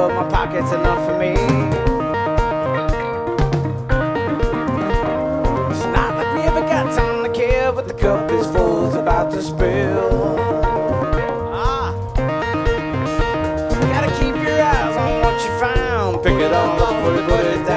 but my pocket's enough for me. It's not like we ever got time to care, but the cup is full, it's about to spill. Gotta keep your eyes on what you found, pick it all up before you put it down.